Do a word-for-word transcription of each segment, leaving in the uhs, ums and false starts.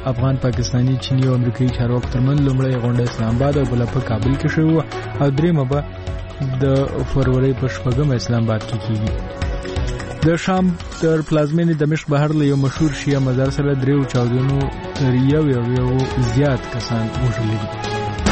افغان پاکستانی چینی او امریکایي چارواکو ترمنځ لومړی غونډه اسلام آباد او بله په کابل کې شوې وه او دریمه به د فروری په شپږمه اسلام آباد کې کېږي. د شام تر پلازمینې دمشق بهر له یو مشهور شیعه مزار سره دریو چاودنو تر یو یو یو زیات کسان وژلي دي.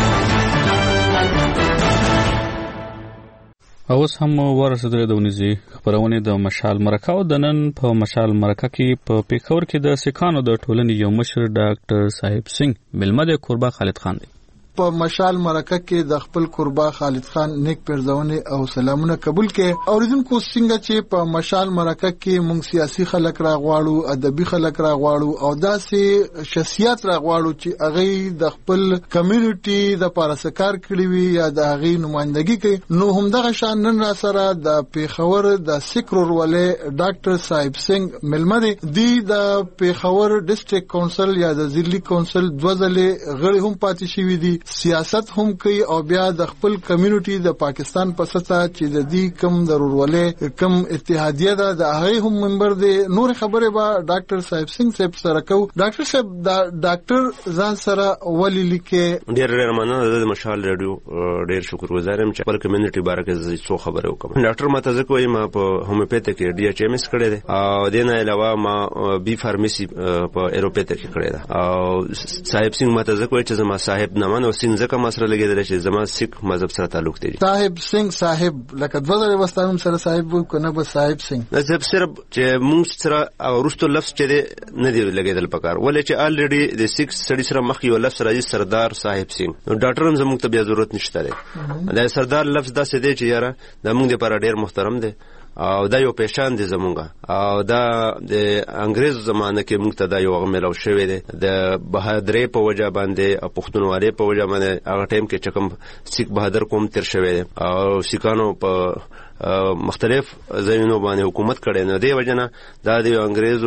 اوس هم ورسېدلې د ونیزي خپرونې د مشال مرکه او د نن په مشال مرکه کې په پیښور کې د سیکانو د ټولنې یو مشر ډاکټر صاحب سنگ ملمه د قربا خالد خان دی. په مشال مرکه کې د خپل قربا خالد خان نیک پرځونه او سلامونه قبول کړي. اوریدونکو څنګه چې په مشال مرکه کې موږ سیاسي خلک راغواړو، ادبي خلک راغواړو او داسې شخصیت راغواړو چې هغه د خپل کمیونټي د پارسکار کړي وي یا د هغه نمائندګي کوي، نو همدغه شان نن را سره د پیښور د سیکرور ولې ډاکټر صاحب سنگ ملمه دي د پیښور ډیسټریکټ کونسل یا د ضلعي کونسل دوه ځله غړي هم پاتې شوي دي، سیاست هم کوي او بیا د خپل کمیونټي د پاکستان په سطح چې د دې کم ضرورولې کم اتحادیه ده د هغه هم ممبر دي. نور خبره به ډاکټر صاحب سنگ صاحب سره کو. ډاکټر صاحب دا ډاکټر ځان سره ولې لیکه؟ ډیر ډیر مننه د مشال رادیو ډیر شکر گزارم چې خپل کمیونټي باره کې څو خبره وکم. ډاکټر ماته ځکه وایم ما په هومیوپیتیک ډي ایچ ام اس کړی دی او د نه علاوه ما بي فارماسي په ایروپیتیک کړی دی او صاحب سنگ ماته ځکه وایي چې زما صاحب نه منو سنگ ځکه ما سره لګیدل چې زما سیک مذهب سره تعلق دی. صاحب سنگ صاحب لکه دوه ځله وستانم سره صاحب وو کنه به صاحب سنگ مذهب سره چې مونږ سره ورستو لفظ چې نه دی لګیدل پکار ولې چې الریډي د سیک سړي سره مخ یو لفظ راځي سردار صاحب سنگ. نو ډاکټر هم زموږ ته بیا ضرورت نشته دی. دا سردار لفظ داسې دی چې یاره د موږ لپاره ډیر محترم دی او دا یو پېشان دي زمونږه او دا د انګريز زمانه کې موږ ته دا یو غملو شوی دی د بهادرۍ په وجه باندې او پښتونولۍ په وجه باندې هغه ټیم کې چې کوم سیک بهادر قوم تیر شوی دی او سیکانو په مختلف ځایونو باندې حکومت کړي نه دی وجنه دا د انګريزو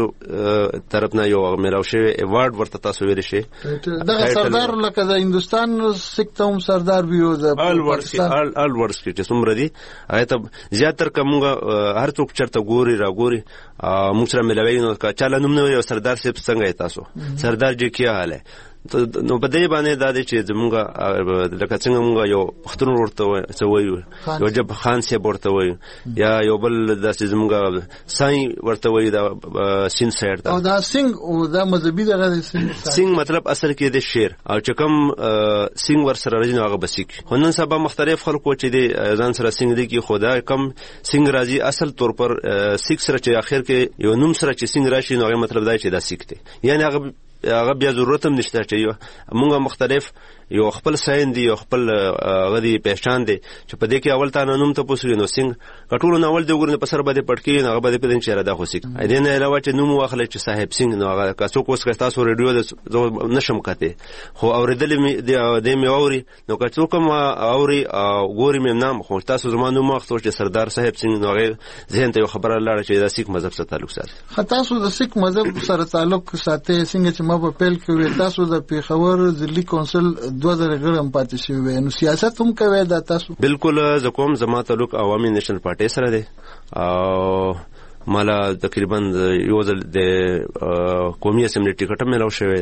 طرف نه یو غملو شوی ایوارډ ورته تاسو ویل شي. دا سردار لکه د هندستان سیک ته سردار ویو د پاکستان ال ورس کې چې څومره دي هغه ته زیاتره کومه هر څوک چرته ګوري را ګوري موږ سره ملوي نو چاله نوم نو یو سردار صاحب څنګه تاسو سردار جی کیا حال ہے نو په دې باندې دا چې زمونږه لکه څنګه مونږ یو پښتون ورته وایو یو جب خان صاحب ورته وایو یا یو بل داسې زمونږه ساي ورته وایو دا سین سایډ دا او دا سنگ او دا مذهبي دغه سنگ مطلب اصل کې د شیر او چې کوم سنگ ور سره راځي هغه بسیک هنن سبا مختلف خلکو چې د ځان سره سنگ دي کې خدا کم سنگ راځي اصل طور پر سیک سره چې اخر کې یو نوم سره چې سنگ راشي نو هغه مطلب دا چې دا سیک دی یعنی هغه هغه بیا ضرورت هم نشته چې موږ مختلف یو خپل ساين دي یو خپل غدي پہچان دي چې په دې کې اول تا نوم ته پوسوي نو سنگ کټولو نو اول د وګورنه په سر باندې پټکی نه هغه باندې په دې چیرې دا خو سیک اې نه علاوه چې نوم واخلې چې صاحب سنگ نو هغه کاسو کوس کستا سو ریډیو د نشم کته خو اوریدل می د می اوري نو کڅو کوم اوري او ګوري مې نام خو تاسو زمانو مخ ته چې سردار صاحب سنگ نو هغه ذهن ته خبره لاړه چې د سیک مذهب سره تعلق ساتي. خطا سو د سیک مذهب سره تعلق ساتي څنګه چې ما په پیل کې تاسو د پیښور ضلعي کونسل دوه ځله غړم پاتې شوی نو سیاست هم کوي دا تاسو؟ بالکل زه کوم زما تعلق عوامي نېشنل پارټي سره دی او مالا تقریبا یو ځل د قومي اسمبلی ټیکټ ملو شوی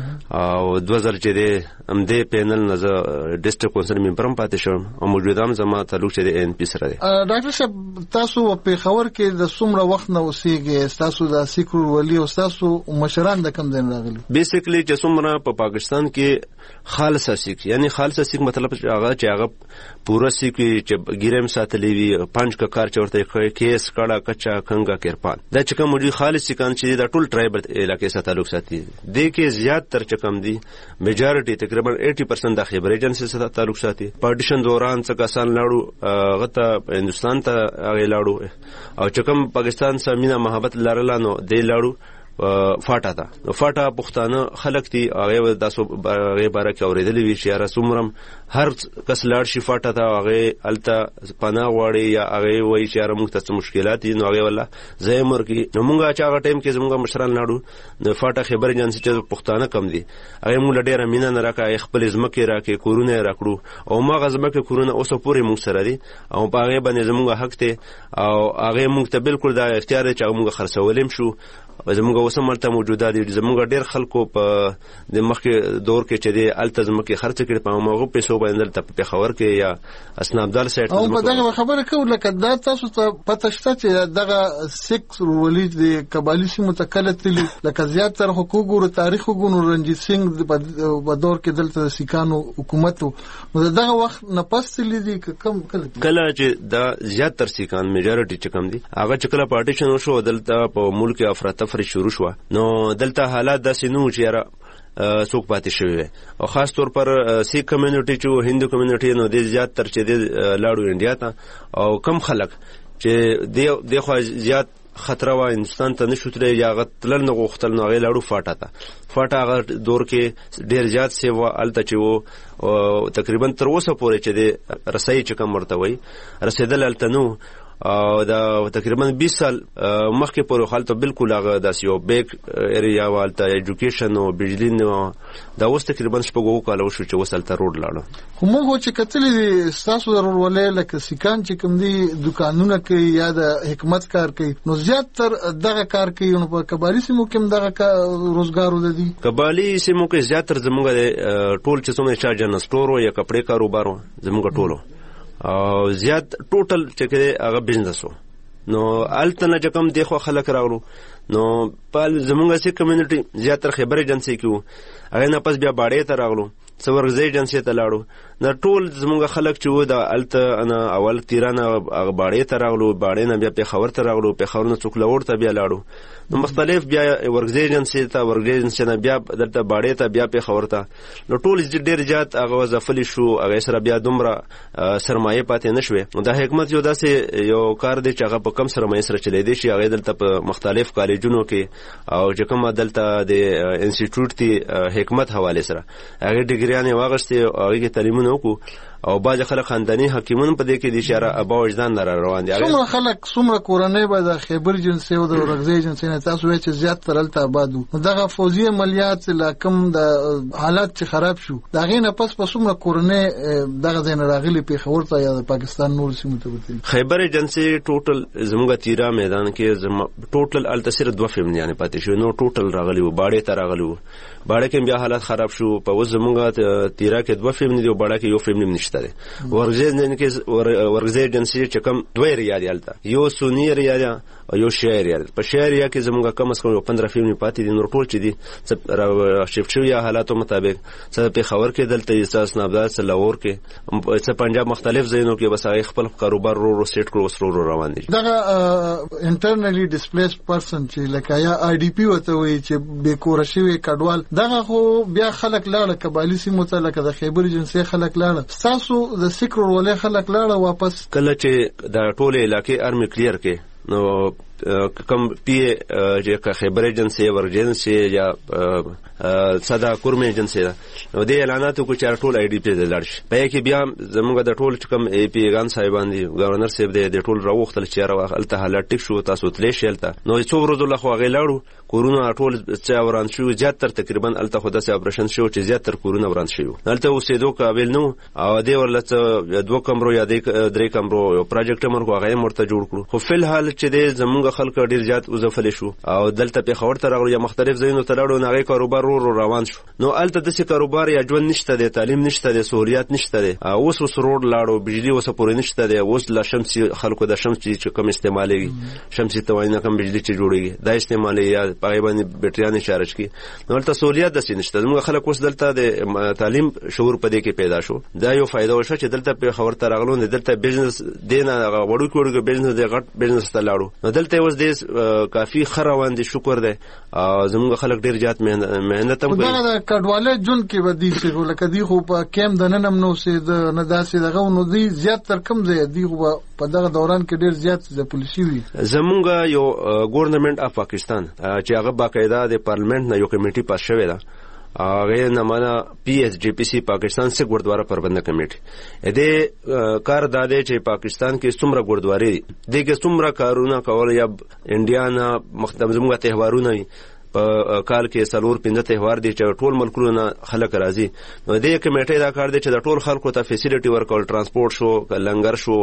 او دوه ځل چې د ام دې پینل نه ډیسټریکټ کونسل ممبرم پاتې شوم او موجوده هم زما تعلق چې د ان پی سره دی. ډاکټر صاحب تاسو په خبر کې د څومره وخت نه اوسېږئ تاسو د سیکرور ولی او تاسو مشران د کم ځای راغلي؟ بیسیکلی چې څومره په پاکستان کې خالص سیک یعنی خالص سیک مطلب هغه چې هغه پورا سیک چې ګیرم ساتلې وي پنځ کا کار چورته کیس کړه کچا کنګ کرپان دا چې کوم دی خالص سکان چې دا ټول ټرایبل علاقې سره تعلق ساتي د کې زیات تر چې کم دی میجارټي تقریبا اسی پرسنٹ د خیبر ایجنسی سره تعلق ساتي. پارټیشن دوران څخه کسان لاړو غته هندستان ته هغه لاړو او چې کوم پاکستان سره مینا محبت لرله نو دی لاړو فاټا تا نو فاټا پښتانه خلک دي هغه داسو هغه باره کې اوریدلې وی چې را سومرم هر کس لاړ شي فاټا تا هغه الته پناه وړي یا هغه وایي چې را موږ ته مشکلات دي نو هغه ولا زېمر کې نو موږ چې هغه ټیم کې زموږ مشران لاړو نو فاټا خبر جان چې پښتانه کم دي هغه موږ ډېر مینا نه راکې خپل ځمکه راکې کورونه راکړو او ما غزمکه کورونه اوسه پورې موږ سره دي او په هغه باندې زموږ حق ته او هغه موږ ته بالکل دا اختیار چې موږ خرڅولم شو زموږ اوس هم هلته موجوده دي. زموږ ډېر خلکو په د مخکې دور کې چې دی هلته ځمکې خرڅ کړي په هماغو پیسو باندې دلته په پېښور کې یا اسنابدار سایډ او په دغه خبره کوو لکه دا تاسو ته پته شته چې دغه سیکس ولي د قبایلي سیمو ته کله تللي لکه زیاتره حقوق ګورو تاریخ وګورو رنجیت سنګ په دور کې دلته سیکانو حکومت نو دغه وخت نه پس تللي دي کم کله کله چې دا زیاتره سیکان میجارټي چې کم دي هغه چې کله پارټیشن وشو دلته په ملک افراتفري شروع شوه نو دلته حالات داسې نه و چې یاره څوک پاتې شوی وي او خاص طور پر سیک کمیونټي چې هندو کمیونټي نو د زیات تر چې د لاړو انډیا ته او کم خلک چې د دغه زیات خطر وا هندستان ته نشو ترې یا غتل نه غوښتل نو غي لاړو فاټه ته فاټه هغه دور کې ډیر زیات سیوا الته چې وو تقریبا تر اوسه پورې چې د رسۍ چې کوم ورته وي رسیدل الته نو او دا تقریبا بیس سال مخکې پورې خالته بالکل هغه داسې یو بیک ایریا والته ایجوکیشن او بجلی نو دا اوس تقریبا شپږو کالو شو چې وسلته روډ لاړو خو موږ چې کتلې تاسو ضرور ولې لکه سیکان چې کوم دي دکانونه کوي یا د حکومت کار کوي نو زیات تر دغه کار کوي نو په قبایلی سیمو کې دغه روزګار ولدي قبایلی سیمو کې زیات تر زموږ ټول چې څومره چا جن سٹور یا کپڑے کاروبار زموږ ټولو او زیات ټوټل چې کې هغه بزنس وو نو الته نه کوم دی خو خلک راغلو نو په زمونږ سي کمیونټي زیات تر خبرې ایجنسی کې وو هغه نه پس بیا باړې ته راغلو څورغزي ایجنسی ته لاړو نو ټول زمونږ خلک چې وو د الته انا اول تیرانه هغه باړې ته راغلو باړې نه بیا په خبر ته راغلو په خبر نه څوک لور ته بیا لاړو نو مختلف بیا ورغزي ایجنسی ته ورغزي ایجنسی نه بیا دلته باړې ته بیا په خبر ته نو ټول ډېر زیات هغه وظیفه شو هغه سره بیا دومره سرمایه پاتې نشوي د حکومت یو داسې یو کار دی چې هغه په کم سرمایه سره چلی دی شي هغه دلته په مختلف کالجونو کې او چې کومه دلته د انسټیټیوټ تی حکومت حواله سره هغه ډیګریانې واغشتي او هغه تعلیمونه وکړو او باج خلک خاندانی حکیمون په دې کې د اشاره ابا وجدان لره روان دي څومره خلک څومره کورنۍ به د خیبر جنسي او د ورغزي جنسي نه تاسو وایي چې زیات ترلته آبادو دغه فوزي عملیات لکم د حالات چې خراب شو دا غینه پس په څومره کورنۍ دغه ځین راغلي په خبر ته یا د پاکستان نور سیمو ته وتی خیبر جنسي ټوټل زموږه تیرا میدان کې ټوټل التسر دوه فیملیان پاتې شو نو ټوټل راغلي و باړې ته راغلي و باړې کې بیا حالات خراب شو په وز زموږه تیرا کې دوه فیملی دی باړې کې یو فیملی نشته ورغزي نن کې ورغزي جنسي چې کم دوه ریال یالته یو سونی ریال او یو شهر ریال په شهر یا کې زموږه کم اس کم پندرہ فیملی پاتې دي نور ټول چې دي شفت شو یا حالاتو مطابق څه په خبر کې دلته احساس نابدار څه لاور کې څه پنجاب مختلف ځایونو کې بس هغه خپل کاروبار رو رو سیټ کړو وسرو روان دي دغه انټرنلی ډیسپلیس پرسن چې لکه یا آی ډی پی وته وي چې بیکور شوی کډوال دغه خو بیا خلک لاړه قبایلی سیمو ته لکه د خیبر جنسي خلک لاړه تاسو د سیکرو ولې خلک لاړه واپس کله چې د ټوله علاقې ارمی کلیر کې نو کم پی چې خیبر ایجنسی ورجنسی یا صدا کورم ایجنسی نو د اعلاناتو کو چار ټول آی ډی پی د لړش په کې بیا زموږ د ټول کم ای پی ګان صاحبان دي گورنر صاحب د ټول راوختل چې راوخ الته حالت ټیک شو تاسو تلې شلته نو څو ورځې له خو غي لاړو کورونا ټول چې وران شو زیات تر تقریبا الته خو د اپریشن شو چې زیات تر کورونا وران شو الته اوسېدو قابل نو او دی ورلته دوه کمرو یا درې کمرو یو پروجیکټ مرغه غي مرته جوړ کړو خو فل حال چې د زموږ خلک ډیر زیات وظیفه شو او دلته په خبر ته راغلو یا مختلف ځایونو ته لاړو نغې کاروبار رو روان شو نو الته د څه کاروبار یا ژوند نشته د تعلیم نشته د سہولیات نشته د اوس اوس روډ لاړو بجلی اوس پورې نشته د اوس لا شمسي خلکو د شمسي چې کوم استعمالي شمسي توانه کوم بجلی چې جوړيږي دا استعمالي یا پایبند بیټریانه چارج کی نو الته سہولیات د سینشته موږ خلک اوس دلته د تعلیم شعور پدې کې پیدا شو دا یو فائدہ وشو چې دلته په خبر ته راغلو دلته بزنس دینه وړو کوړو بزنس د غټ بزنس ته لاړو نو دلته اوس د کافي خروان دي شکر ده زموږ خلک ډیر زیات مهنت هم کوي دا کډواله جون کې ودی چې لکه دی خو په کیم د ننم نو سي د نه داسې دغه نو دی زیات تر کم ځای دی خو په دغه دوران کې ډیر زیات د پولیسي وي زموږ یو ګورنمنت اف پاکستان چې هغه باقاعده د پارلیمنت نه یو کمیټي پاس شوې ده هغه نمانه پی ایس جی پی سی پاکستان سے گردوارا پربند کمیټي دې کار داده چې پاکستان کې څومره ګردواري دي کې څومره کارونه کول یا انډیا نه مختلف زموږ تهوارونه په کال کې څلور پنځه تهوار دي چې ټول ملکونو نه خلک راځي. نو دې کمیټې دا کار دی چې د ټول خلکو ته فیسیلیټي ورکول، ترانسپورت شو، لنګر شو،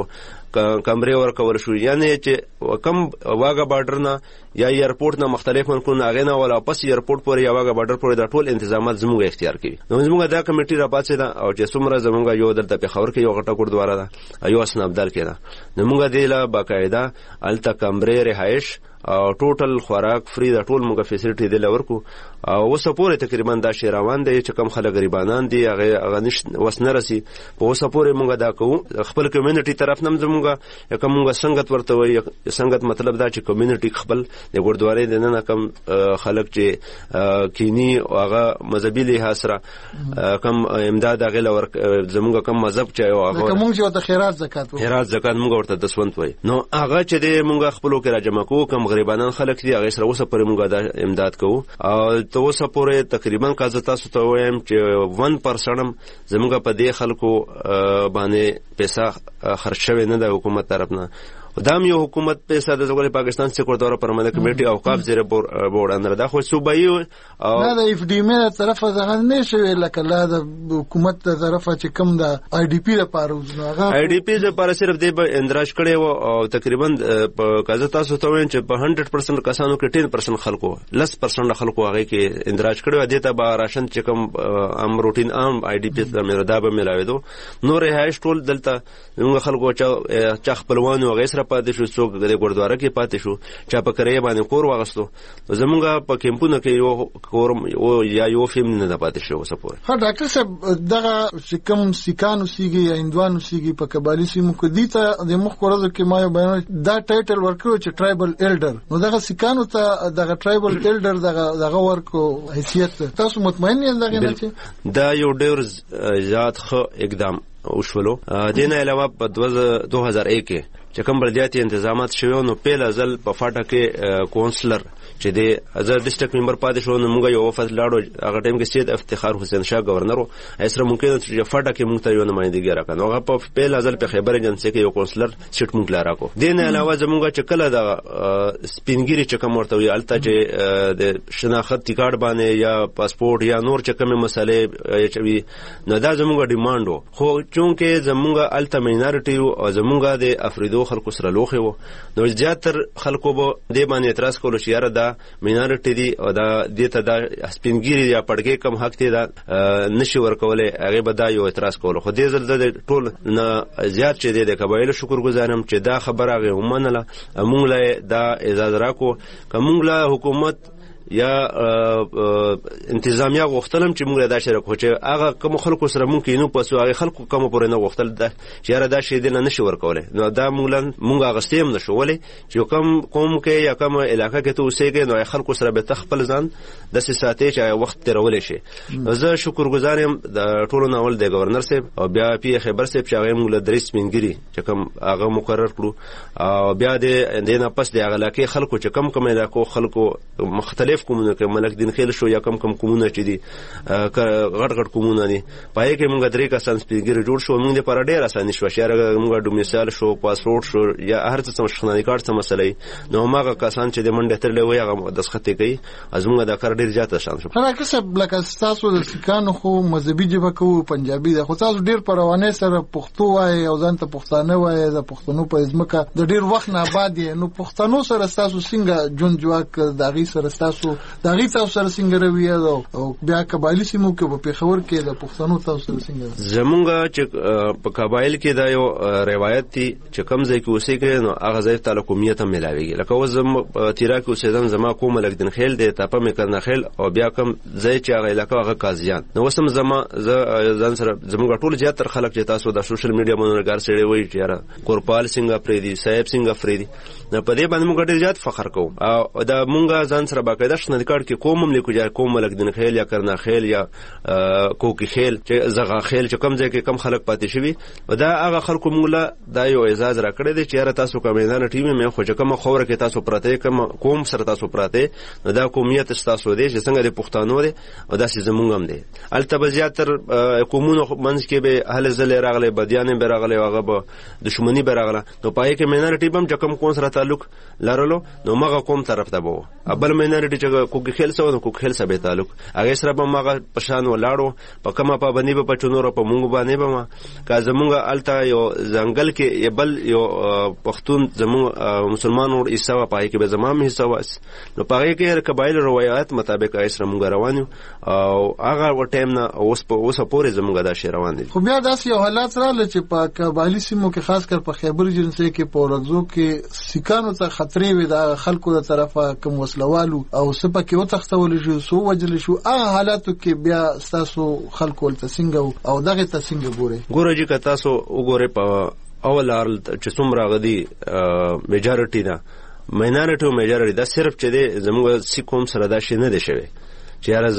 کمرې ورکول شو، یعنی چې کم واګه بارډر نه یا ایرپورټ نه مختلف ملکونه هغې نه ولا واپس ایرپورټ پورې یا واګه بارډر پورې دا ټول انتظامات زموږ اختیار کوي. نو زموږ دا کمیټې را پاتې ده او چې څومره زموږ یو دلته پېښور کې یو غټه ګردواره ده، یو اسنابدال کې ده، نو موږ دې له باقاعده هلته کمرې، رهایش او ټوټل خوراک فری دا ټول موږ فیسیلیټي دی لورکو. او اوسه پورې تقریبا دا شی روان دی چې کم خلک غریبانان دي هغه هغه نش وس نه رسي. په اوسه پورې موږ دا کوو خپل کمیونټي طرف نه زموږ کوم موږ څنګه ورته وایي څنګه مطلب دا چې کمیونټي خپل د ګردوارې د نه کم خلک چې کینی هغه مذهبي لحاظ سره کم امداد هغه لور زموږ کم مذهب چې هغه موږ چې ته خیرات زکات خیرات زکات موږ ورته دسوند وایي. نو هغه چې د موږ خپلو کې راجمع کوو کم غریبانان خلک دي هغه سره اوسه پورې موږ دا امداد کوو. او ته اوسه پورې تقریبا که زه تاسو ته وایم چې ون پرسنټ زموږ په دې خلکو باندې پیسې خرج شوی نه د حکومت طرف نه. دام یو حکومت پیسې د زګول پاکستان سکور دورا پرمانه کمیټي اوقاف زیر بورډ اندر دا خو صوبایي او نه د اف ډی مې طرفه ځغه نه شوی لکه لا د حکومت طرفه چې کم د آی ډی پی لپاره وزناغه آی ډی پی لپاره صرف د اندراج کړي او تقریبا په کازه تاسو ته وین چې په صد پرسنټ کسانو کې دس پرسنټ خلکو لس پرسنټ خلکو هغه کې اندراج کړي و دي ته به راشن چې کم ام روټین ام آی ډی پی ته مې دا به ملاوي دو نو رهایش ټول دلته موږ خلکو چې خپلوان او غیسره پاتې شو، څوک د ګردواره کې پاتې شو، چا په کرایه باندې کور واغستو. زمونږ په کیمپونو کې یو کور او یا یو فیم نه پاتې شو اوسه پورې. ها ډاکټر صاحب دغه چې کوم سیکانو سیږي یا هندوانو سیږي په قبایلی سیمو کې دي ته د مخ کورزو کې ما یو بیان دا ټایټل ورکړو چې ټرایبل ایلډر، نو دغه سیکانو ته دغه ټرایبل ایلډر دغه دغه ورکو حیثیت تاسو مطمئن یاست دغه نه چې دا یو ډېر زیات ښه اقدام وشولو. دینه علاوه په دو هزار یک کې چې کوم بلدیاتي انتظامات شوی نو پیل ځل په فاټه کې کونسلر چې د ازر ډیسټریکټ ممبر پاتې شو نو موږ یو وفد لاړو هغه ټیم کې سید افتخار حسین شاه گورنر او اسره ممکن چې فاټه کې موږ ته یو نمائندګي راکړو. هغه په پیل ځل په خیبر ایجنسی کې یو کونسلر سیټ موږ لاره کو. دین علاوه زموږ چې کله د سپینګری چې کوم ورته وي الته چې د شناخت کارت باندې یا پاسپورت یا نور چې کومه مسلې چوي نو دا زموږ ډیماندو. خو چونکه زموږ الته مینارټي او زموږ د افریدو خلکو سره لوخي وو نو زیاتر خلکو به د باندې اعتراض کولو چې یاره دا مینارټي دي او دا دته دا سپینګری یا پړګي کم حق دي دا نشي ورکولې هغه به دا یو اعتراض کولو. خو دې ځل د ټول نه زیات چې د قبایل شکر گزارم چې دا خبره هغه ومنله موږ له دا اجازه راکو کومه له حکومت یا انتظامیه غوښتلم چې موږ دا شرک خو چې هغه کوم خلکو سره مونږ کینو پسو هغه خلکو کوم پورې نه غوښتل دا چې را دا شی دنه نشي ورکولې. نو دا موږ مونږ غستیم نشو ولې چې کوم قوم کې یا کوم علاقې کې ته اوسېږي نو خلکو سره به تخپل ځان د ساتي چې وخت تیرول شي. زه شکر گزارم د ټولو ناول د گورنر صاحب او بیا پی خبر صاحب چې هغه موږ درس منګری چې کوم هغه مقرر کړو او بیا د دینه پس د علاقې خلکو چې کم کم علاقو خلکو مختلف کومونه کې ملک دین خیل شو یا کم کم کومونه چې دي غټ غټ کومونه دي پای کې موږ درې کسان سپیګر جوړ شو موږ لپاره ډېر اسانه شو چې موږ ډومیسایل شو پاسپورت شو یا هر څه شناختی کارت څه مسلې نو هغه کسان چې د منډه تر لوي هغه د سختي کوي از موږ دا کار ډېر زیات آسان شو. هغه څه بلکې تاسو د سکانو خو مذهبي جبه کوو پنجابي ده خو تاسو ډېر پروانه سره پښتو وای او ځان ته پښتانه وای د پښتنو په ځمکه د ډېر وخت نه بعد نو پښتنو سره تاسو څنګه جون جواک داغي سره تاسو داغي تاسو سره څنګه رویه او بیا قبایلی سیمو کې په پیښور کې د پښتنو تاسو سره څنګه زمونږ چې په قبایل کې دا یو روایت دي چې کوم ځای کې اوسېږي نو هغه ځای ته کومیت هم ملاويږي. لکه اوس زم تیرا کې اوسېدم زما کوم ملک دین خیل دی ته په مې کرنا خیل او بیا کوم ځای چې هغه علاقه هغه قاضیان نو وسم زما ځان سره زمونږ ټول زیاتره خلک چې تاسو د سوشل میډیا باندې ګار سړي وایي چې یاره کورپال څنګه پریدي صاحب څنګه پریدي نو په دې باندې موږ ډېر زیات فخر کوو او دا موږ ځان سره باقاعده شنه کارت کې کوم مملکت یا کوم ملک دین خیل یا کرنا خیل یا کوکی خیل چې زغا خیل چې کم ځای کې کم خلک پاتې شوی او دا هغه خلکو مولا دا یو اعزاز را کړی دی چې یاره تاسو کومینانه ټیم مې خو چې کوم خوره کې تاسو پراته کوم قوم سره تاسو پراته نو دا قومیت تاسو دی چې څنګه د پښتانو دی او دا چې زمونږ هم دی الته به زیاتر قومونو منځ کې به اهل زل راغله بدیان به راغله هغه به دښمنی به راغله نو پای کې مینارټي بم چې کوم کون سره تعلق لرلو نو مغه قوم طرف ته بو ابل مینارټي چې چې کوک خیل سره نو کوک خیل سره به تعلق هغه سره به ماغه پشان ولاړو په کومه پابندي به پچونو په مونږ باندې به ما کا زمونږ التا یو ځنګل کې یبل یو پښتون زمونږ مسلمانانو حصہ پای کې به زمام حصہ واس نو پای کې قبایل روایت مطابق ایسره مونږ روانو او هغه و ټیم نه اوس په اوسه پورې زمونږ دا شی روان دي. خو بیا داسې یو حالات راغله چې په قبایلی سیمو کې خاص کر په خیبر جنسي کې په ورځو کې سیکانو ته خطرې وي د خلکو د طرفه کوم وسلوالو او سپه کې وتښتول شو سو وجل شو هغه حالاتو کې بیا تاسو خلکو ولته څنګه او دغه ته څنګه ګوري ګوره چې تاسو وګوره په اول ارل چې څومره غدي میجارټي دا ماینارټي او میجارټي دا صرف چې د زموږ سیکوم سره دا شي نه دی شوی چې یاره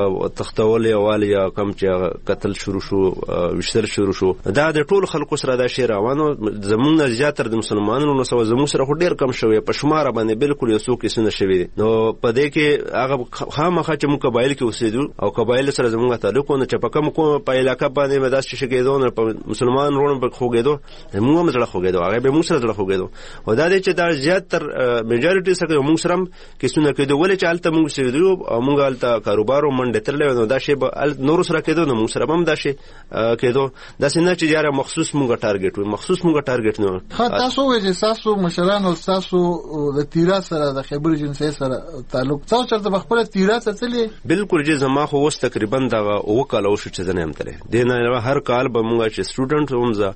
تختول یوال یا کم چې قتل شروع شو وشتل شروع شو دا د ټول خلکو سره دا شی روانو زمونږ زیاتره د مسلمانانو نو سو زموږ سره ډیر کم شوی په شمار باندې بالکل یو څو کیسه نشوي نو په دې کې هغه خامخا چې موږ قبایل کې اوسېدو او قبایل سره زموږ تعلق نه چې په کوم کوم په علاقې باندې مداس شي کېدو نه په مسلمان رونو په خوګېدو موږ هم زړه خوګېدو هغه به موږ سره زړه خوګېدو او دا دې چې دا زیاتره میجارټي سره موږ سره کیسونه کېدو ولې چې الته موږ سېدو او موږ کاروبارو منډه ترلې نو دا شی به نور سره کېدو نو موږ سره هم دا شی کېدو دا څنګه چې یاره مخصوص موږ ټارګټ وي مخصوص موږ ټارګټ نه ها تاسو وایي چې تاسو مشران او تاسو د تیرا سره د خیبر جنسي سره تعلق تاسو چرته بخپله تیرا څه بالکل چې زما خو اوس تقریبا دا وکاله وشو چې زنه هم تلې دینه هر کال به موږ چې سټوډنټ هم ز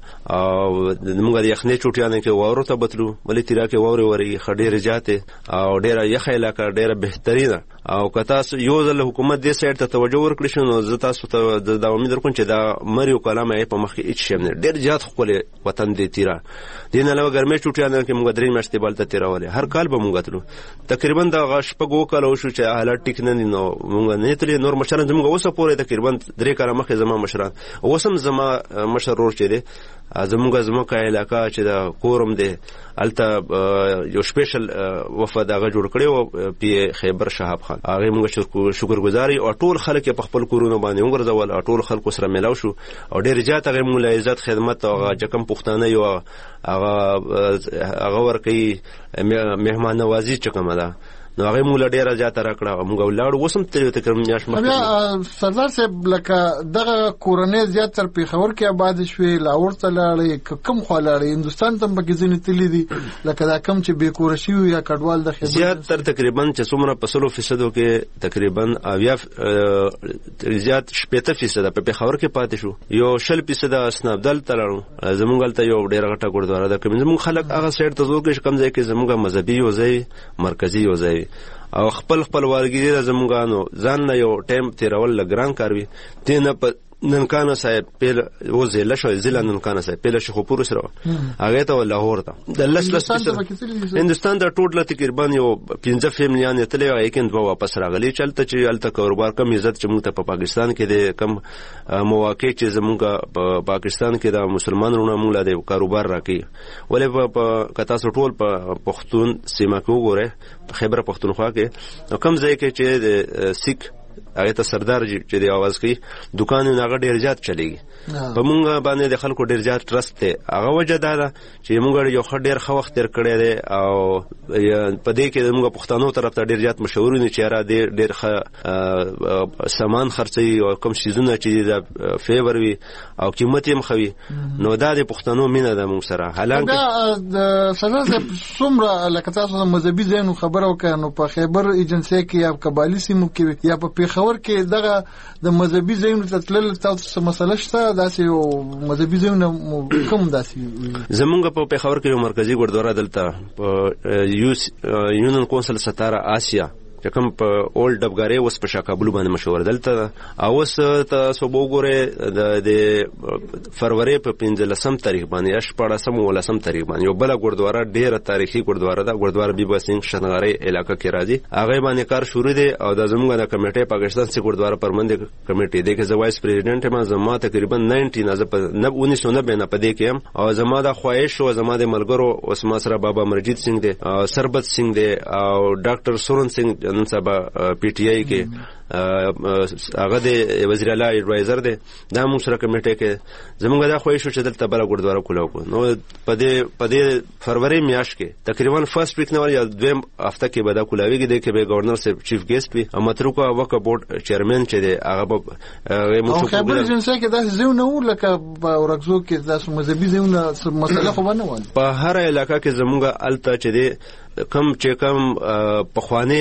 او موږ د یخنې چوټیانه کې وورو ته بتلو ولې تیرا کې ووري وری خډېره جاته او ډېره یخ علاقه ډېره بهترینه او کتا یو ځل حکومت دې سایډ ته توجه ورکړي شو نو زه تاسو ته د امید درکوم چې دا مریو کلام یې په مخ کې هیڅ شی نه ډېر زیات خپل وطن دې تیرا دین له ګرمه چوټیانه کې موږ درې میاشتې بالته تیراولې هر کال به موږ تلو تقریبا دا غش په ګو کال وشو چې حالات ټیک نه نو موږ نه تلې نور مشران زموږ اوسه پورې تقریبا درې کال مخکې زما مشران اوسم زما مشر ور چې دې زموږ زموږ علاقه چې دا کورم دې الته یو سپیشل وفد هغه جوړ کړی او پی خیبر شهاب خان هغه موږ شکرګزاري او ټول خلک په خپل کورونه باندې وګرځول او ټول خلکو سره ملاو شو او ډېر زیات هغه موږ له عزت خدمت او هغه چکم پښتانه یو هغه هغه ورکی مهمان نوازی چکم ده نو هغه موږ ډېر زیات راکړه موږ ولاړ وسم تر تکرم نیاش مخه سردار صاحب لکه دغه کورنۍ زیات تر پیښور کې آباد شوې لاور ته لاړې کم خلاړې هندستان ته پکې ځینې تللی دي لکه دا کم چې بیکور شي یا کډوال د خبر زیات تر تقریبا چې څومره په سلو فیصدو کې تقریبا اویا زیات شپږ فیصد په پیښور کې پاتې شو یو شل فیصد اسنابدل ته لاړو زمونږ ته یو ډېر غټه ګردواره ده کوم زمونږ خلک هغه سایډ ته زور کې کم ځای کې زمونږ مذهبي یو ځای مرکزی یو ځای او خپل خپل ورګیری زمونږانو ځان نه یو ټیم تیرول لګران کاروي دینه په ننکانه صاحب پیل و زله شو زله ننکانه صاحب پیل شو پورو سره هغه ته لاهور ته د لس لس هندستان د ټوټل تقریبا یو پنځه فیملیان تللی هغه کې دوه واپس راغلي چلته چې الته کاروبار کم عزت چې موږ ته په پاکستان کې د کم مواقع چې زموږ په پاکستان کې د مسلمانانو موږ له کاروبار راکې ولې په کتا ټول په پښتون سیمه کې وګوره خیبر پښتونخوا کې کم ځای کې چې د سیک هغه ته سردار چې دی आवाज کوي دکانونه هغه ډیر زیات چلیږي په مونږ باندې د خلکو ډیر زیات ټرست دی هغه وجه دا ده چې مونږ یو ښه ډیر ښه وخت تیر کړی دی او په دې کې مونږ پښتنو طرف ته ډیر زیات مشورونه چې را دي ډیر ښه سامان خرڅي او کوم شیزونه چې د فیور وي او قیمت یې مخوي نو دا د پښتنو مینه ده مونږ سره حالانکه د سره څومره لکه تاسو مذهبي ځینو خبرو کانو په خیبر ایجنسی کې یا قبایلی سیمو کې یا په خبر کې دغه د مذهبي ځایونو ته تلل تاسو مسله شته داسې یو مذهبي ځایونه کوم داسې زمونږ په پیښور کې یو مرکزی ګردواره دلته په یونین کونسل ستاره آسیا چې کوم په اولډ ډبګاری اوس په شاکابل باندې مشهور دلته او اوس تاسو وګورئ د فروری په پنځلسم تاریخ باندې شپږم ولسم تاریخ باندې یو بل ګردواره ډیره تاریخي ګردواره ده ګردواره بیبا سنگ شنغاری علاقې کې راځي هغه باندې کار شروع دی او د زموږ د کمیټې پاکستان سي ګردواره پرمند کمیټې دی کې زه وایس پریزیډنټ ما زما تقریبا نولس انیس سو نوي نه پدې کې هم او زما د خواهش او زما د ملګرو اوس ما سره بابا مرجیت سنگ دی سربت سنگ دی او ډاکټر سورن سنگ نن سبا پی ټی آی کې هغه د وزیر اعلی ایڈوایزر دی دا موږ سره کمیټه کې زمونږ دا خوښ شو چې دلته بل ګردواره کولاو کو نو په دې په دې فروری میاشت کې تقریبا فرست ویک نه یا دویم هفته کې به دا کولاویږي د کې به گورنر صاحب چیف ګیسټ وي او متروکا وکه بورډ چیرمن چې دی هغه به او خبر جنسه کې دا زونه ولکه ورغزو کې تاسو مذهبي زونه مسله خو نه و په هر علاقه کې زمونږ الته چې دی کم چې کم پخوانی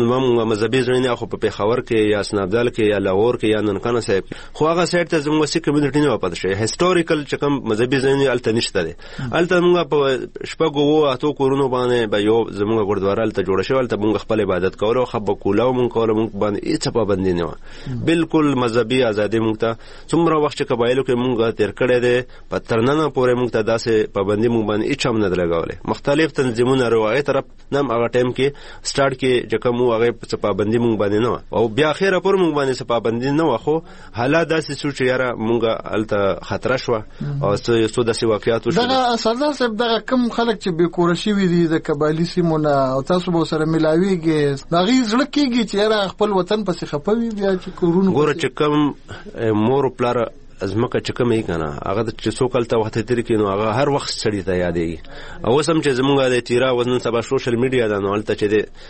مذهبي ځایونه خو په پیښور کې یا سنابدال کې یا لاهور کې یا ننکانه صاحب خو هغه سایت ته زموږ سیک کمیونټي نه واپس شي هیستوریکل چې کم مذهبي ځایونه الته نشته دي الته موږ په شپږو وو اتو کورونو باندې به یو زموږ ګردواره الته جوړ شو الته موږ خپل عبادت کولو خو کولاو موږ کولو موږ باندې هیڅ پابندي نه و بالکل مذهبي ازادي موږ ته څومره وخت چې قبایلو کې موږ تیر کړی دي په ترننه پورې موږ ته داسې پابندي موږ باندې هیڅ هم نه لګولې مختلف تنظیمونه روایت نم هغه ټایم کې سٹارټ کې چې کوم هغه په پابندي مونږ باندې نه او بیا اخیره پر مونږ باندې پابندي نه خو حالات داسې شو چې یاره مونږ الته خطر شو او څو داسې واقعیات شو دا سردار صاحب دا کم خلک چې به کور شي وي د قبایلی سیمونه او تاسو به سره ملاويږي دا غي زړه کېږي چې یاره خپل وطن پسې خپوي بیا چې کورونه ګوره چې کم مور پلار ازمکه چې کومه یې کنه هغه چې څو کال ته وخت تیر کینو هغه هر وخت سړی ته یادېږي او سم چې زمونږ د تیرا وزن سبا سوشل میډیا دا نو الته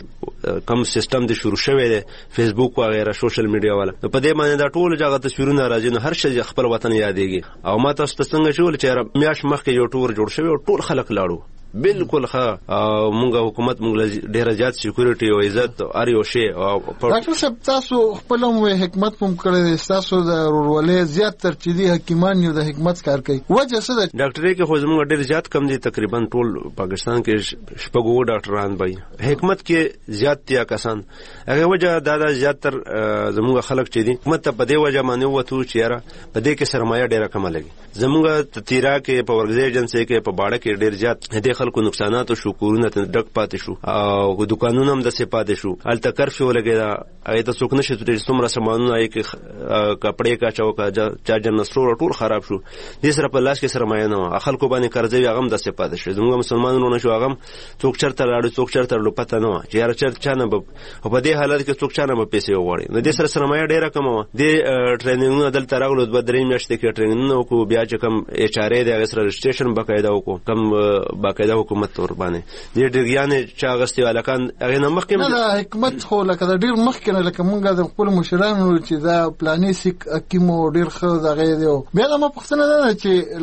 چې کم سیستم د شروع شوی دی فیسبوک و غیره سوشل میډیا والا په دې باندې دا ټول جګه تصویرونه راځي نو هر شي خپل وطن یادېږي او ما تاسو څنګه شول چې میاش مخکې یو ټور جوړ شوی او ټول خلک لاړو بالکل ښه مونږ حکومت مونږ ډیر زیات سکیورټي او عزت او اړ یو شی او ډاکټر صاحب تاسو خپل مو حکمت هم کړی تاسو د ورولې زیات تر چې دي حکیمان یو د حکمت کار کوي وجه څه ده ډاکټري کې خو زموږ ډیر زیات کم دي تقریبا ټول پاکستان کې شپږو ډاکټران وای حکمت کې زیات تیا کسان هغه وجه دا د زیات تر زموږ خلک چې دي حکومت په دې وجه باندې وته چې یاره په دې کې سرمایه ډیره کم لګي زموږ تیرا کې په ورګزې ایجنسی کې په باړه کې ډیر زیات خلکو نقصانات او شکرونه ته ډک پاتې شو او دکانونه هم د سي پاتې شو الته کرفیو لګیدا هغه ته څوک نشي چې څومره سامانونه یې کې کپڑے کا چوکا چا جن سٹور ټول خراب شو دې سره په لاس کې سرمایه نه خلکو باندې قرضې هغه هم د سي پاتې شو زموږ مسلمانانو نشو هغه څوک چرته لاړو څوک چرته لو پته نه چې یاره چر چانه په دې حالت کې څوک چانه په پیسې وغوړي نو دې سره سرمایه ډیره کم و دې ټریننګونه دلته راغلو د درې میاشتې کې ټریننګونه کو بیا چې کم ایچ ار ای د هغه رجسټریشن بقاعده وکړو کم بقاعده حکومت تور باندې دې ډیرګیانې چا غستي الکان هغه نه مخکې نه حکومت خو لکه ډیر مخکې نه لکه مونږ د خپل مشرانو چې دا پلانې سیک حکیمو ډیر خو دغه دی بیا ما پښتنه ده چې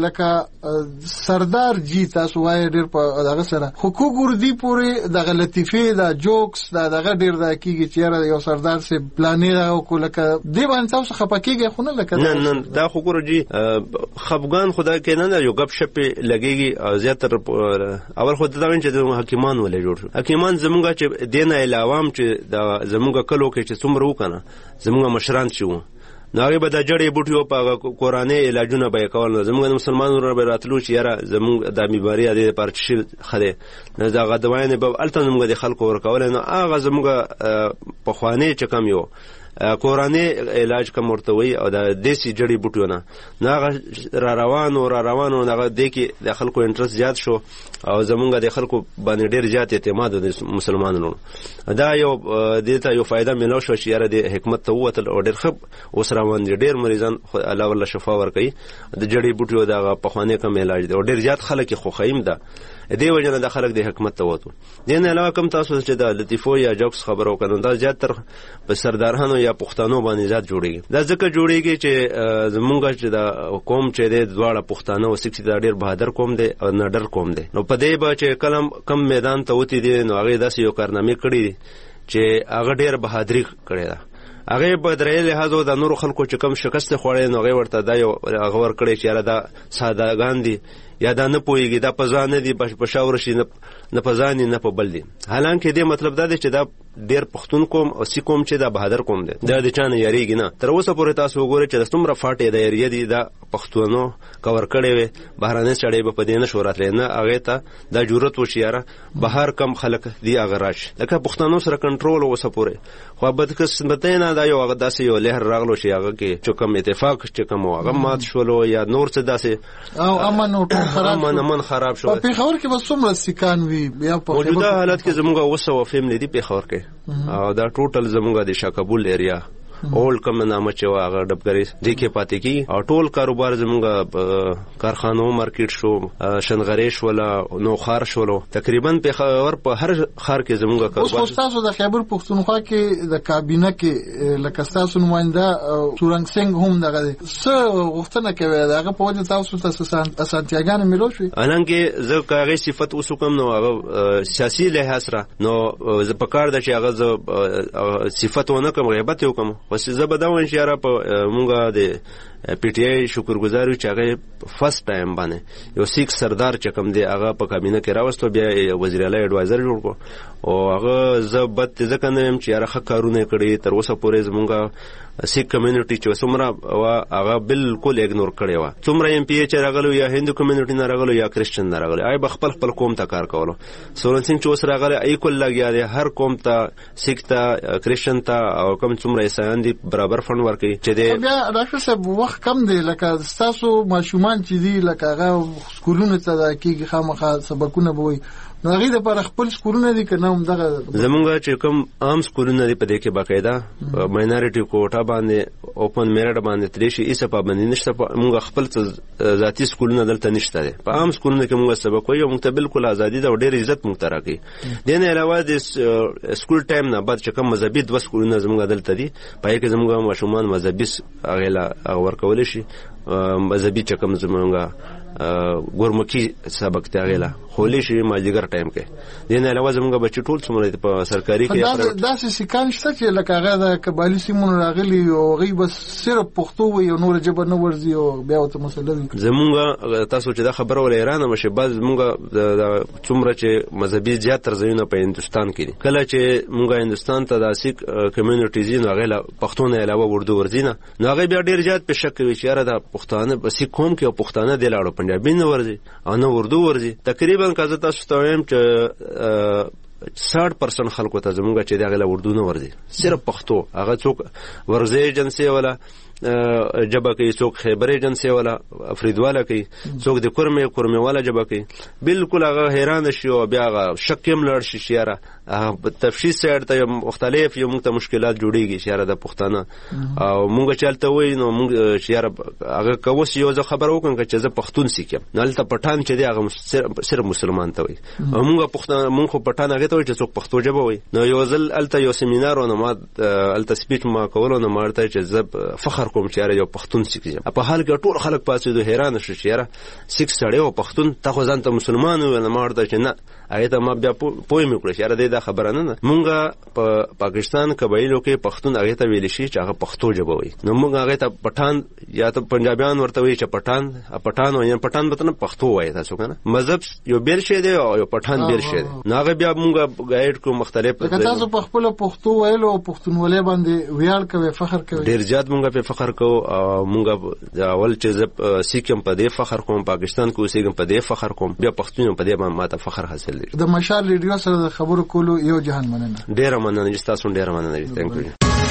لکه سردار جی تاسو وای ډیر په دغه سره حقوق ګردي پورې دغه لطیفه دا جوکس دا دغه ډیر د کیږي چې یو سردار سي پلانې دا کو لکه دی باندې تاسو خپکیږي خو نه لکه نه نه دا خو ګورجی خفغان خدای کې نه یو غب شپ لګيږي او زیاتره اول خو دا وین چې د حکیمان ولې جوړ شو حکیمان زمونږ چې دینه علاوه چې د زمونږ کلو کې چې څومره وکنه زمونږ مشران شو نو هغه به د جړې بوټیو په قرآني علاجونه به کول زمونږ مسلمانانو را راتلو چې یاره زمونږ د بیماری د پارچشل خله نه دا غدوانه به الته زمونږ د خلکو ورکول نو هغه زمونږ په خواني چې کم یو قرآني علاج کوم ورتوي او د دیسي جړې بوټیونه ناغه را روان او را روان او ناغه د کې د خلکو انټرست زیات شو او زمونږ د خلکو باندې ډیر زیات اعتماد د مسلمانانو دا یو د ته یو فائدہ ملو شو چې یاره د حکومت ته وته او ډیر خب اوس روان دي ډیر مریضان الله والله شفا ورکړي د جړې بوټیو دغه په خوانې کوم علاج دی او ډیر زیات خلک خو خیم ده دې وجنه د خلک د حکومت ته وته دین علاوه کوم تاسو چې د لطیفو یا جوکس خبرو کړو دا زیات تر په سردارانو یا پښتنو باندې زیات جوړیږي دا ځکه جوړیږي چې زمونږ چې د قوم چې د دواړه پښتانه او سکسي دا ډیر بهادر قوم دی او نډر قوم دی نو په دې به چې کلم کم میدان ته وتی دي نو هغه داسې یو کارنامې کړی چې هغه ډیر بهادری کړی دا هغه په درې لحاظو د نور خلکو چې کم شکست خوړې نو هغه ورته دا یو هغه ور کړی چې یاره دا سادهګان دي یا دا نه پويږي دا پزان دي په شاور شي نه پزان نه په بل دي حالانکه دې مطلب دا دی چې دا ډیر پښتون قوم او سی قوم چې دا بهادر قوم دی دا د چانه یریږي نه تر اوسه پورې تاسو وګورئ چې څومره فاټې د یری دي دا پښتونو کور کړي وي بهرانه چړې په پدې نه شورات لري نه هغه ته دا جرأت وشياره بهر کم خلک دی هغه راش لکه پښتنو سره کنټرول اوسه پورې خو بدقسمتۍ نه دا یو هغه داسې یو لهر راغلو شي هغه کې چې کوم اتفاق چې کوم هغه مات شولو یا نور څه داسې او امن او خراب امن امن خراب شو په خبر کې بس څومره سکان وی بیا په موجوده حالت کې زموږ اوسه و فیملی دی په خبر کې او دا ټوټل زموږ د شاکابل ایریا اول کوم نامه چې هغه ډبګری دې کې پاتې کی او ټول کاروبار زمونږ کارخانو مارکیټ شو شنغریش ولا نو خار شولو تقریبا په خبر په هر خار کې زمونږ کاروبار. اوس تاسو د خیبر پښتونخوا کې د کابینه کې لکه تاسو نماینده سورنګ سنگ هم دغه څه غوښتنه کوي دغه په وجه تاسو ته اسانتیاګانې ملو شي انګه زه کاغه صفت وسوکم نو هغه سیاسي لحاظ سره نو زه په کار د چې هغه صفت ونه کوم غیبت وکم خو زه به دا وایم چې را په مونږه د پی ټی آی شکرګزار چې هغه فرست ټایم باندې یو سیک سردار چې کوم دی هغه په کابینه کې راوستو بیا وزیر اعلی اډوایزر جوړ کو او هغه زه بد ځکه نه يم چې هغه کارونه کړی تر اوسه پورې زمونږه سیک کمیونټي چې څومره وا هغه بالکل اګنور کړی و څومره ایم پی چې راغلو یا هندو کمیونټي نه راغلو یا کرسچن نه راغلو آی بخپل خپل قوم ته کار کولو سورن سنگ چې اوس راغلی ای کول لګیا دی هر قوم ته سیک ته کرسچن ته او کوم څومره عیسایان دي برابر فند ورکړي چې دی بیا ډاکټر صاحب وخت کم دی لکه تاسو ماشومان چې دي لکه هغه سکولونو ته کېږي خامخا سبقونه به وي نو هغه د پر خپل سکولونه دي کنه هم دغه زمونږ چې کوم عام سکولونه دي په دې کې باقاعده ماینورټي کوټا باندې اوپن میرټ باندې تریشي ایسه پابندي نشته مونږ خپل ذاتی سکولونه دلته نشته دي په عام سکولونو کې مونږ سبق وایو مونږ ته بالکل ازادي ده او ډېر عزت مونږ ته راکړي دین علاوه د سکول ټایم نه بعد چې کوم مذهبي دوه سکولونه زمونږ دلته دي پای کې زمونږ ماشومان مذهبي اغیلا ورکول شي مذهبي چې کوم زمونږ ګورمکی سبق ته غیلا خولې شي ماجګر ټایم کې دین علاوه زمونږ بچی ټول څومره په سرکاري کې دا داسې سکان شته چې لکه هغه د قبایلی سیمونو راغلي او غي بس صرف پښتو وي او نور جبر نه ورزي او بیا ته مسله زمونږ تاسو چې دا خبره ول ایران مشه بعض زمونږ د څومره چې مذهبي زیات تر ځایونه په هندستان کې دي کله چې مونږ هندستان ته د سیک کمیونټیز نه غیلا پښتو نه علاوه اردو ورزي نه نو هغه بیا ډیر زیات په شک کوي چې را د پښتانه بس کوم کې او پښتانه دی لاړو پنجابي نه ورزي او نه اردو ورزي تقریبا کزه تاسو ته وایم چې ساठ پرسنٹ خلکو ته زمونږ چې دغه اردو نه ورزي صرف پښتو هغه څوک ورزي ایجنسی ولا جبا کوي څوک خیبر ایجنسی ولا افریدواله کوي څوک د کورمه کورمه والا جبا کوي بالکل هغه حیران شي او بیا هغه شکم لړ شي شیاره تفصیل سره ته مختلف یو موږ ته مشکلات جوړیږي شیاره د پښتانه او موږ چلته وای نو موږ شیاره هغه کوس یو ځ خبر وکړم چې زه پښتون سیکم نلته پټان چې دی هغه صرف مسلمان ته وای موږ پښتون موږ پټان هغه ته وای چې څوک پښتو جبا وای نو یو ځل الته یو سیمینار ونه ما الته سپیچ ما کولو نو مارته چې زه فخر کوم چې یو پښتون سیکم په حال کې ټول خلک پاسې دوه حیران شي چې یاره سیک سړی او پښتون ته خو ځان ته مسلمان ول مارته چې نه هغه ته ما بیا پوي مې کړی یاره دې دا خبره نه نه مونږه په پاکستان قبایلو کې پښتون هغه ته ویل شي چې هغه پښتو ژبه وي نو مونږ هغه ته پټان یا ته پنجابیان ورته وي چې پټان پټان او یا پټان به نه پښتو وایي تاسو کنه مذهب یو بیل شي دی او یو پټان بیل شي دی نو هغه بیا مونږه ګایډ کو مختلف تاسو په خپل پښتو ویلو او پښتونولۍ باندې ویاړ کوي فخر کوي ډیر زیات مونږه په فخر کو او مونږه اول چې سیکم په دې فخر کوم پاکستان کو سیکم په دې فخر کوم بیا پښتون په دې باندې ماته فخر حاصل دی د مشال ریډیو سره د خبرو کولو یو جهان مننه ډیر مننه چې تاسو ډیر مننه ثانک یو